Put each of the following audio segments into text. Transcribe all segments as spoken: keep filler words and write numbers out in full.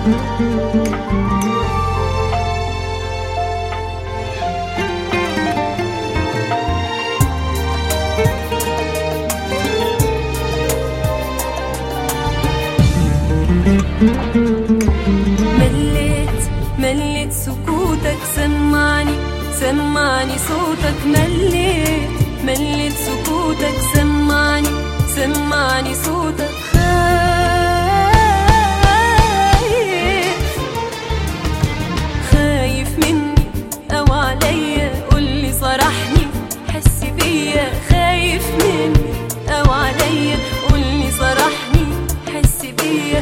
مليت مليت سكوتك، سمعني سمعني صوتك. مليت مليت سكوتك، سمعني سمعني صوتك. خايف خايف مني أو عليا، قولي صرحني حس بيا. خايف مني أو عليا، قولي صرحني حس بيا.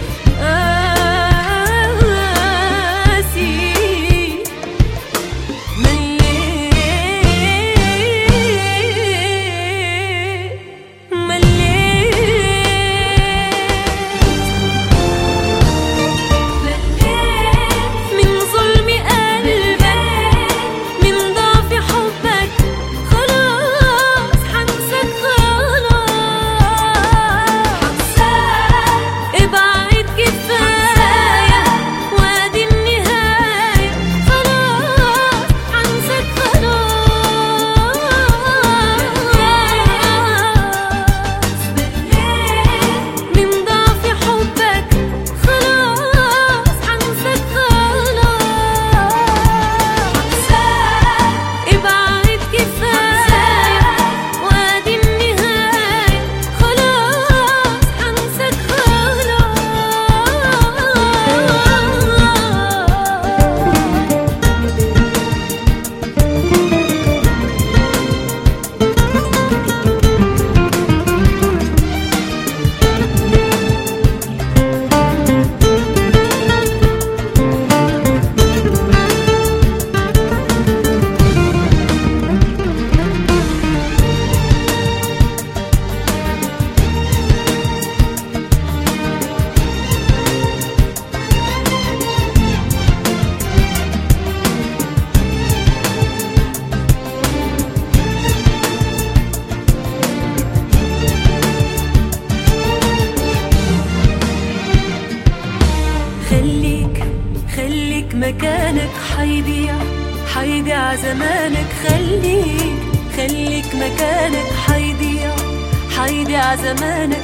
خليك خليك مكانك، حيضيع حيضيع زمانك. خليك خليك مكانك، حيضيع حيضيع زمانك.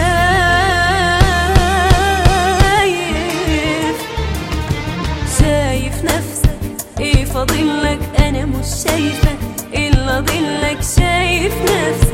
شايف شايف نفسك ايه فاضلك؟ انا مش شايفة الا ضلك. شايف نفسك